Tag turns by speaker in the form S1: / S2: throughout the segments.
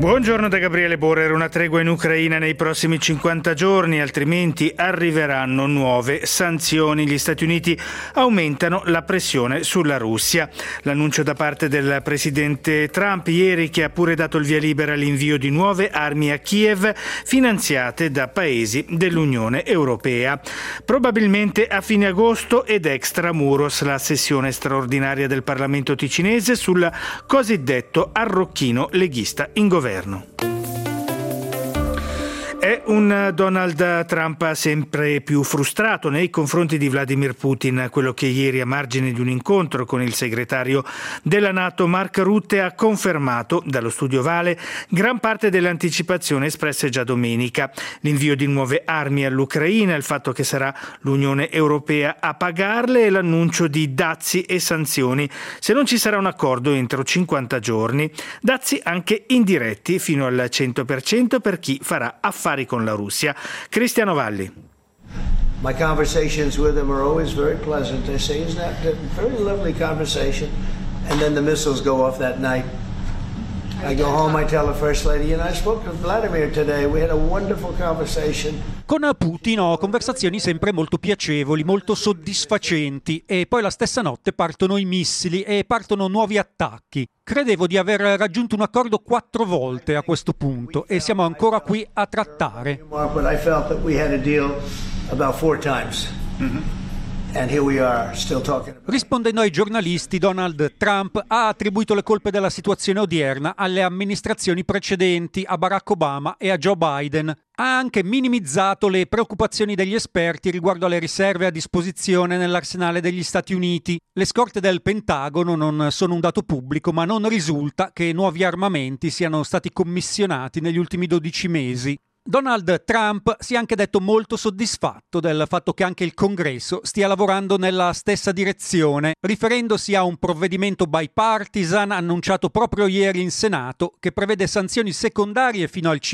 S1: Buongiorno da Gabriele Borrer. Una tregua in Ucraina nei prossimi 50 giorni, altrimenti arriveranno nuove sanzioni. Gli Stati Uniti aumentano la pressione sulla Russia. L'annuncio da parte del presidente Trump ieri, che ha pure dato il via libera all'invio di nuove armi a Kiev finanziate da paesi dell'Unione Europea. Probabilmente a fine agosto ed extramuros la sessione straordinaria del Parlamento ticinese sul cosiddetto arrocchino leghista in governo. È un Donald Trump sempre più frustrato nei confronti di Vladimir Putin, quello che ieri, a margine di un incontro con il segretario della NATO Mark Rutte, ha confermato dallo studio Ovale gran parte delle anticipazioni espresse già domenica: l'invio di nuove armi all'Ucraina, il fatto che sarà l'Unione Europea a pagarle e l'annuncio di dazi e sanzioni se non ci sarà un accordo entro 50 giorni. Dazi anche indiretti fino al 100% per chi farà affari con la Russia. Cristiano Valli.
S2: My conversations with them are always very pleasant. They say, isn't that a very lovely conversation? And then the missiles go off that night. I go home, I tell the First Lady, I spoke to Vladimir today. We had a wonderful conversation.
S3: Con Putin ho conversazioni sempre molto piacevoli, molto soddisfacenti, e poi la stessa notte partono i missili e partono nuovi attacchi. Credevo di aver raggiunto un accordo 4 volte a questo punto e siamo ancora qui a trattare.
S2: But I felt that we had a deal about 4 times. And here we are, still talking about...
S3: Rispondendo ai giornalisti, Donald Trump ha attribuito le colpe della situazione odierna alle amministrazioni precedenti, a Barack Obama e a Joe Biden. Ha anche minimizzato le preoccupazioni degli esperti riguardo alle riserve a disposizione nell'arsenale degli Stati Uniti. Le scorte del Pentagono non sono un dato pubblico, ma non risulta che nuovi armamenti siano stati commissionati negli ultimi 12 mesi. Donald Trump si è anche detto molto soddisfatto del fatto che anche il Congresso stia lavorando nella stessa direzione, riferendosi a un provvedimento bipartisan annunciato proprio ieri in Senato che prevede sanzioni secondarie fino al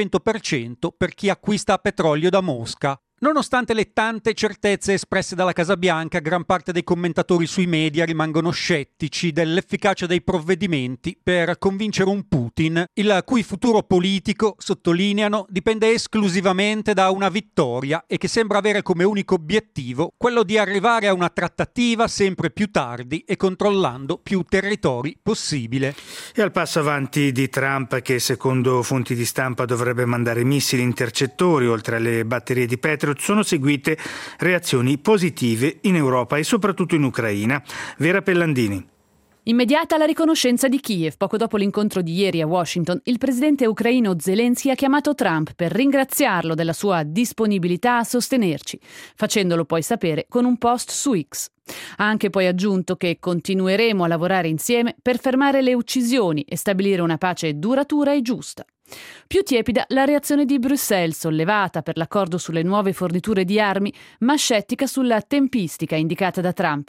S3: 500% per chi acquista petrolio da Mosca. Nonostante le tante certezze espresse dalla Casa Bianca, gran parte dei commentatori sui media rimangono scettici dell'efficacia dei provvedimenti per convincere un Putin, il cui futuro politico, sottolineano, dipende esclusivamente da una vittoria e che sembra avere come unico obiettivo quello di arrivare a una trattativa sempre più tardi e controllando più territori possibile.
S1: E al passo avanti di Trump, che secondo fonti di stampa dovrebbe mandare missili intercettori oltre alle batterie di Patriot, sono seguite reazioni positive in Europa e soprattutto in Ucraina. Vera Pellandini.
S4: Immediata la riconoscenza di Kiev. Poco dopo l'incontro di ieri a Washington, il presidente ucraino Zelensky ha chiamato Trump per ringraziarlo della sua disponibilità a sostenerci, facendolo poi sapere con un post su X. Ha anche poi aggiunto che continueremo a lavorare insieme per fermare le uccisioni e stabilire una pace duratura e giusta. Più tiepida la reazione di Bruxelles, sollevata per l'accordo sulle nuove forniture di armi, ma scettica sulla tempistica indicata da Trump.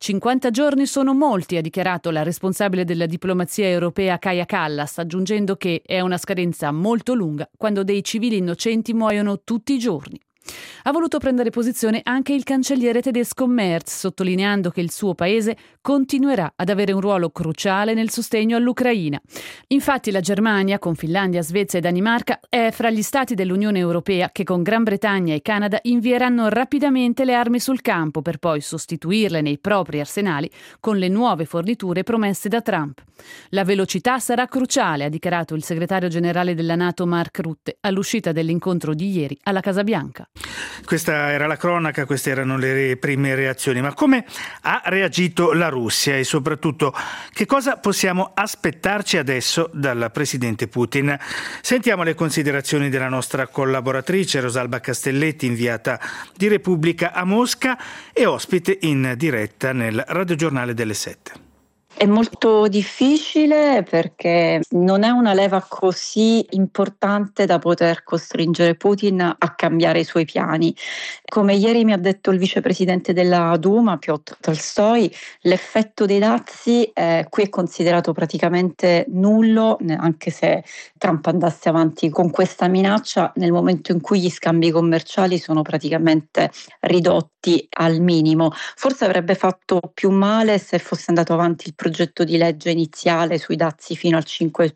S4: 50 giorni sono molti, ha dichiarato la responsabile della diplomazia europea Kaja Kallas, aggiungendo che è una scadenza molto lunga quando dei civili innocenti muoiono tutti i giorni. Ha voluto prendere posizione anche il cancelliere tedesco Merz, sottolineando che il suo paese continuerà ad avere un ruolo cruciale nel sostegno all'Ucraina. Infatti la Germania, con Finlandia, Svezia e Danimarca, è fra gli stati dell'Unione Europea che con Gran Bretagna e Canada invieranno rapidamente le armi sul campo per poi sostituirle nei propri arsenali con le nuove forniture promesse da Trump. La velocità sarà cruciale, ha dichiarato il segretario generale della NATO Mark Rutte all'uscita dell'incontro di ieri alla Casa Bianca.
S1: Questa era la cronaca, queste erano le prime reazioni. Ma come ha reagito la Russia e soprattutto che cosa possiamo aspettarci adesso dal presidente Putin? Sentiamo le considerazioni della nostra collaboratrice Rosalba Castelletti, inviata di Repubblica a Mosca e ospite in diretta nel radiogiornale delle 7.
S5: È molto difficile perché non è una leva così importante da poter costringere Putin a cambiare i suoi piani. Come ieri mi ha detto il vicepresidente della Duma, Piotr Tolstoi, l'effetto dei dazi qui è considerato praticamente nullo, anche se Trump andasse avanti con questa minaccia nel momento in cui gli scambi commerciali sono praticamente ridotti al minimo. Forse avrebbe fatto più male se fosse andato avanti il progetto di legge iniziale sui dazi fino al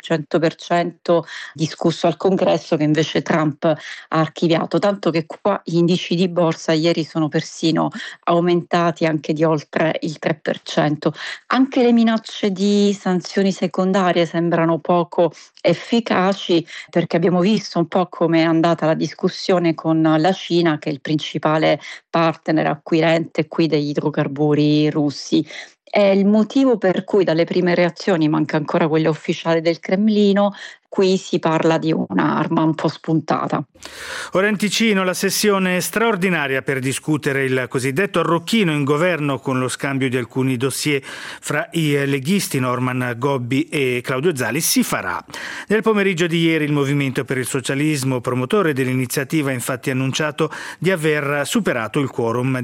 S5: 500% discusso al Congresso, che invece Trump ha archiviato, tanto che qua gli indici di borsa ieri sono persino aumentati anche di oltre il 3%. Anche le minacce di sanzioni secondarie sembrano poco efficaci, perché abbiamo visto un po' come è andata la discussione con la Cina, che è il principale partner acquirente qui degli idrocarburi russi. È il motivo per cui dalle prime reazioni, manca ancora quella ufficiale del Cremlino, qui si parla di un'arma un po' spuntata.
S1: Ora in Ticino la sessione straordinaria per discutere il cosiddetto arrocchino in governo con lo scambio di alcuni dossier fra i leghisti Norman Gobbi e Claudio Zali si farà. Nel pomeriggio di ieri il Movimento per il Socialismo, promotore dell'iniziativa, ha infatti annunciato di aver superato il quorum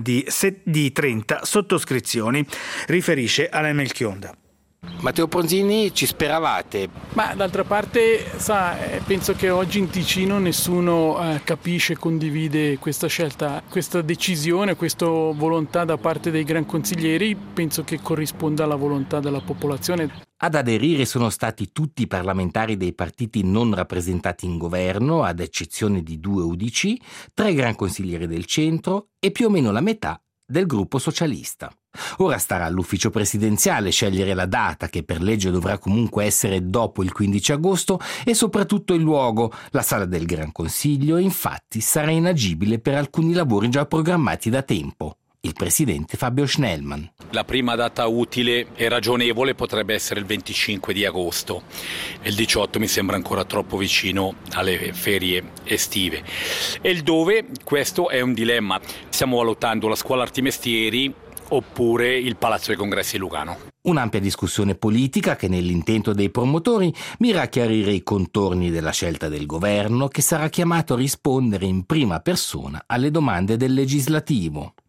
S1: di 30 sottoscrizioni, riferisce Alain Melchionda.
S6: Matteo Ponzini, ci speravate?
S7: Ma d'altra parte, penso che oggi in Ticino nessuno capisce e condivide questa scelta, questa decisione, questa volontà da parte dei gran consiglieri, penso che corrisponda alla volontà della popolazione.
S6: Ad aderire sono stati tutti i parlamentari dei partiti non rappresentati in governo, ad eccezione di 2 UDC, 3 gran consiglieri del centro e più o meno la metà del gruppo socialista. Ora starà all'ufficio presidenziale scegliere la data, che per legge dovrà comunque essere dopo il 15 agosto, e soprattutto il luogo. La sala del Gran Consiglio, infatti, sarà inagibile per alcuni lavori già programmati da tempo. Il presidente Fabio Schnellmann.
S8: La prima data utile e ragionevole potrebbe essere il 25 di agosto. Il 18 mi sembra ancora troppo vicino alle ferie estive. E il dove? Questo è un dilemma. Stiamo valutando la Scuola Arti Mestieri oppure il Palazzo dei Congressi di Lugano.
S6: Un'ampia discussione politica che nell'intento dei promotori mira a chiarire i contorni della scelta del governo, che sarà chiamato a rispondere in prima persona alle domande del legislativo.